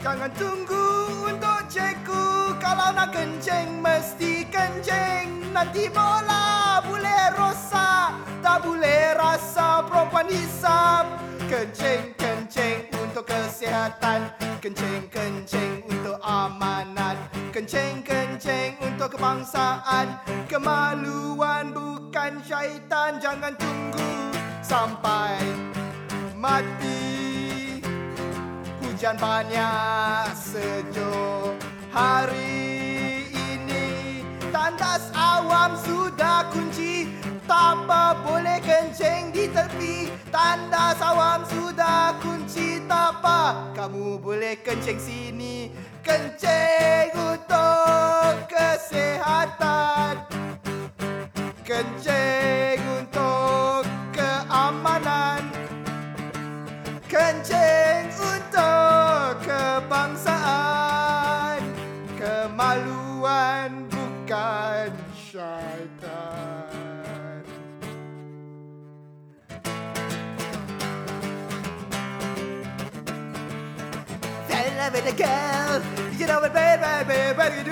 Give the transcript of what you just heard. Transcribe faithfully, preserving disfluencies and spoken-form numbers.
Jangan tunggu untuk cikgu. Kalau nak kencing mesti kencing. Nanti bola boleh rosak, tak boleh rasa perempuan hisap. Kencing-kencing untuk kesihatan, kencing-kencing untuk amanat, kencing-kencing untuk kebangsaan. Kemaluan bukan syaitan. Jangan tunggu sampai mati. Hujan banyak sejuk hari ini. Tandas awam sudah kunci. Tak apa boleh kencing di tepi. Tandas awam sudah kunci. Tak apa kamu boleh kencing sini. Kencing untuk kesihatan, kencing untuk keamanan, kencing untuk kebangsaan. Kemaluan bukan syaitan. Fell in love with a girl, you know what, baby, baby, baby,